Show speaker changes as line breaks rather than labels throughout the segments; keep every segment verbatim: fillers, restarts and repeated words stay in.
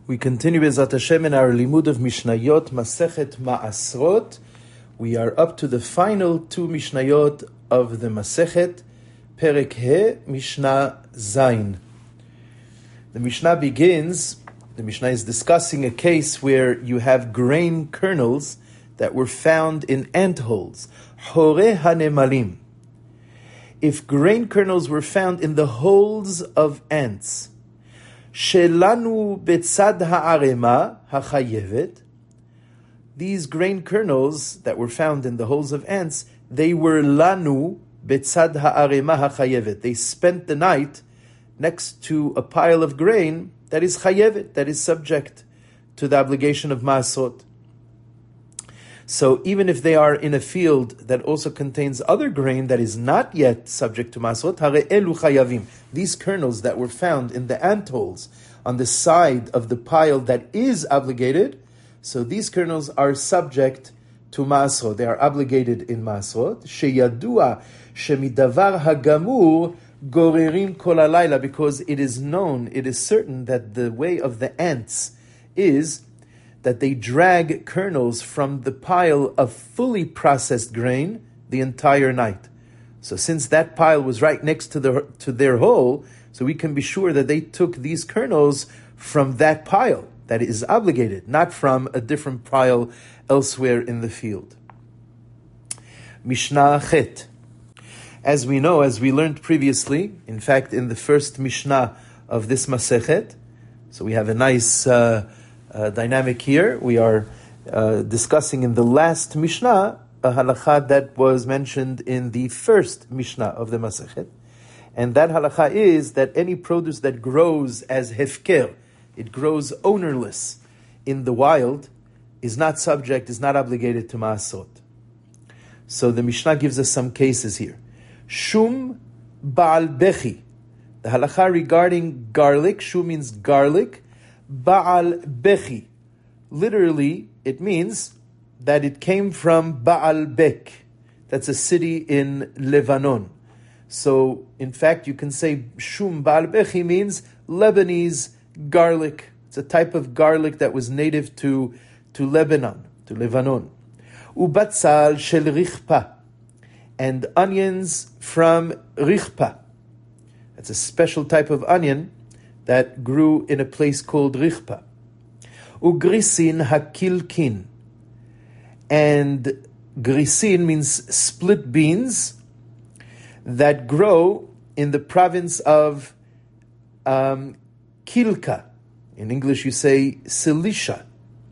We continue B'ezrat Hashem in our limud of Mishnayot, Masechet Ma'asrot. We are up to the final two Mishnayot of the Masechet, Perek He, Mishnah Zayin. The Mishnah begins, the Mishnah is discussing a case where you have grain kernels that were found in ant holes, Hore HaNemalim. If grain kernels were found in the holes of ants, Shelanu betzad ha'arema ha'chayevet. These grain kernels that were found in the holes of ants, they were lanu betzad ha'arema ha'chayevet. They spent the night next to a pile of grain that is chayevet, that is subject to the obligation of ma'asot. So even if they are in a field that also contains other grain that is not yet subject to masot, hare elu chayavim. These kernels that were found in the ant holes on the side of the pile that is obligated, so these kernels are subject to masot. They are obligated in masot. Sheyadua shemidavar hagamur gorerim kol halayla, because it is known, it is certain that the way of the ants is that they drag kernels from the pile of fully processed grain the entire night. So since that pile was right next to the to their hole, so we can be sure that they took these kernels from that pile that is obligated, not from a different pile elsewhere in the field. Mishnah Chet. As we know, as we learned previously, in fact in the first Mishnah of this Masechet, so we have a nice Uh, Uh, dynamic here. We are uh, discussing in the last Mishnah a halakha that was mentioned in the first Mishnah of the Masechet. And that halakha is that any produce that grows as hefker, it grows ownerless in the wild, is not subject, is not obligated to ma'asot. So the Mishnah gives us some cases here. Shum ba'al bechi. The halakha regarding garlic, shum means garlic, Ba'al Bechi. Literally, it means that it came from Baal Bek. That's a city in Lebanon. So, in fact, you can say Shum Baal Bechi means Lebanese garlic. It's a type of garlic that was native to, to Lebanon, to Lebanon. Ubatzal shel Richpa. And onions from Richpa. That's a special type of onion that grew in a place called Richpa. Ugrisin hakilkin. And grisin means split beans that grow in the province of um, Kilka. In English you say Cilicia.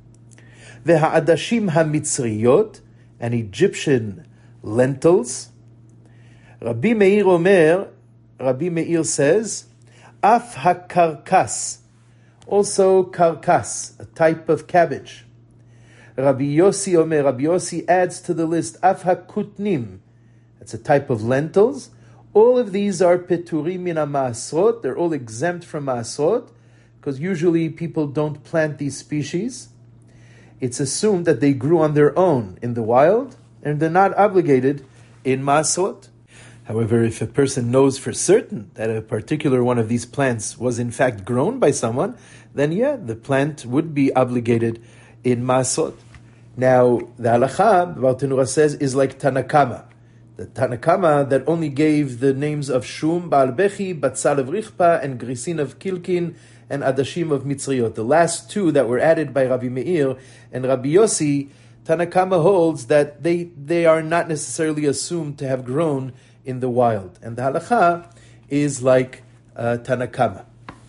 Veha'adashim hamitzriyot, and Egyptian lentils. Rabbi Meir Omer, Rabbi Meir says, Af hakarkas, also karkas, a type of cabbage. Rabbi Yossi Omer, Rabbi Yossi adds to the list, Af hakutnim, that's a type of lentils. All of these are peturim min ha'ma'asrot, they're all exempt from ma'asrot, because usually people don't plant these species. It's assumed that they grew on their own in the wild, and they're not obligated in ma'asrot. However, if a person knows for certain that a particular one of these plants was in fact grown by someone, then yeah, the plant would be obligated in Ma'asot. Now, the halakha, the Baal Tenura says, is like Tanakama. The Tanakama that only gave the names of Shum, Baal Bechi, Batzal of Richpa, and Grisin of Kilkin, and Adashim of Mitzrayot. The last two that were added by Rabbi Meir and Rabbi Yossi, Tanakama holds that they, they are not necessarily assumed to have grown in the wild. And the halakha is like uh, Tanakama.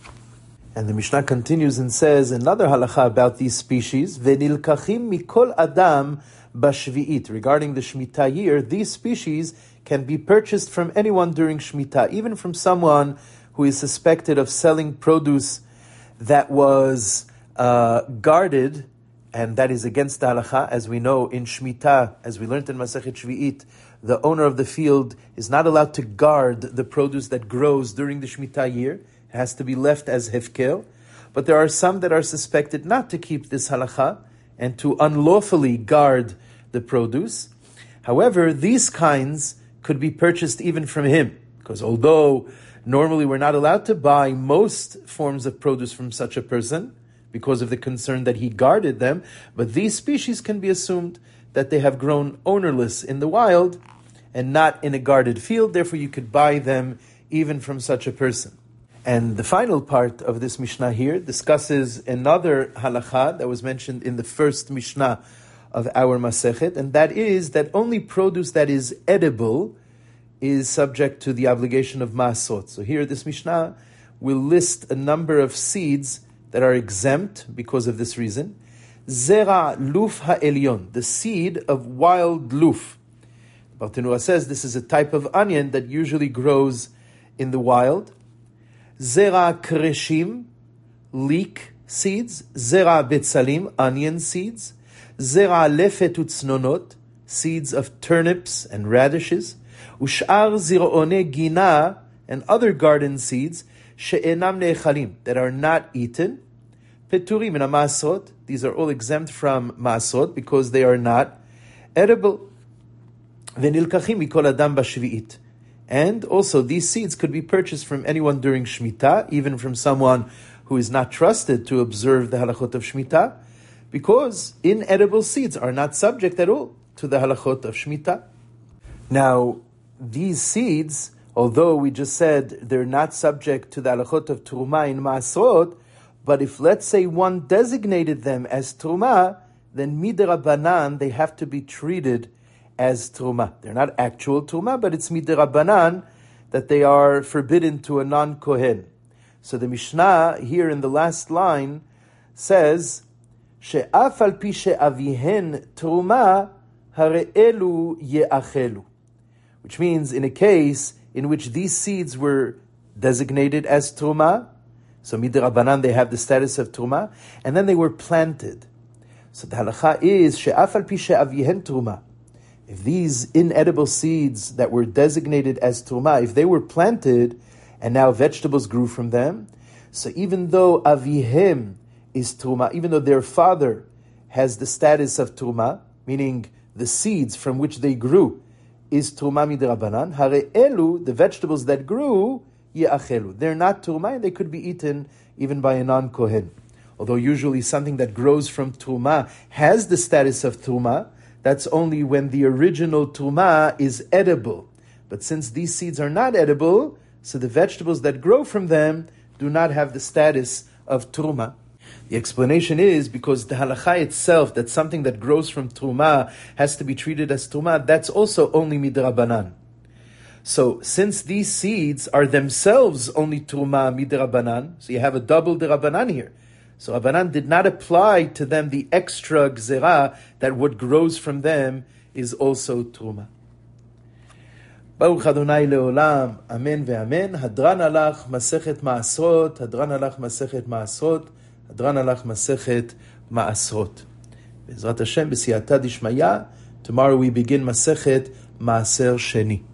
And the Mishnah continues and says another halakha about these species, V'nilkachim mikol adam bashvi'it. Regarding the Shemitah year, these species can be purchased from anyone during Shemitah, even from someone who is suspected of selling produce that was uh, guarded, and that is against the halakha. As we know in Shemitah, as we learned in Masechet Shvi'it, the owner of the field is not allowed to guard the produce that grows during the Shemitah year. It has to be left as hefker. But there are some that are suspected not to keep this halakha and to unlawfully guard the produce. However, these kinds could be purchased even from him, because although normally we're not allowed to buy most forms of produce from such a person, because of the concern that he guarded them, but these species can be assumed that they have grown ownerless in the wild and not in a guarded field, therefore you could buy them even from such a person. And the final part of this Mishnah here discusses another halakha that was mentioned in the first Mishnah of our Masechet, and that is that only produce that is edible is subject to the obligation of Maasot. So here this Mishnah will list a number of seeds that are exempt because of this reason. Zera luf ha'elyon, the seed of wild luf. Bartenura says this is a type of onion that usually grows in the wild. Zera kreshim, leek seeds. Zera betzalim, onion seeds. Zera lefet u'tznonot, seeds of turnips and radishes. Ush'ar ziro'one gina, and other garden seeds, she'enam ne'echalim, that are not eaten. Peturim and Maasot, these are all exempt from Maasot because they are not edible. Venilkachim mikol adam b'shvi'it. And also these seeds could be purchased from anyone during Shemitah, even from someone who is not trusted to observe the halachot of Shemitah, because inedible seeds are not subject at all to the halachot of Shemitah. Now, these seeds, although we just said they're not subject to the halachot of Truma in Maasot, but if, let's say, one designated them as Truma, then midirabanan, they have to be treated as Truma. They're not actual Truma, but it's midirabanan that they are forbidden to a non-Kohen. So the Mishnah here in the last line says, She'af al pi she'avihen Truma, hare elu ye'achelu. Which means in a case in which these seeds were designated as Truma, so midirabanan they have the status of Truma, and then they were planted. So the halacha is she'af al pi she'avihen Truma. If these inedible seeds that were designated as Truma, if they were planted and now vegetables grew from them, so even though avihem is Truma, even though their father has the status of Truma, meaning the seeds from which they grew is Truma midirabanan, hare elu, the vegetables that grew, ye'achelu. They're not Truma and they could be eaten even by a non-Kohen. Although usually something that grows from Truma has the status of Truma, that's only when the original Truma is edible. But since these seeds are not edible, so the vegetables that grow from them do not have the status of Truma. The explanation is because the halakha itself, that something that grows from Truma has to be treated as Truma, that's also only midrabanan. So since these seeds are themselves only Truma midrabanan, so you have a double derabanan here. So Rabbanan did not apply to them the extra gzera that what grows from them is also Truma. Baruch Adonai leolam, amen ve'amen. Hadran alach masechet ma'asrot, hadran alach masechet ma'asrot, hadran alach masechet ma'asrot. Be'ezrat Hashem, b'siyata dishmaya, tomorrow we begin masechet ma'aser sheni.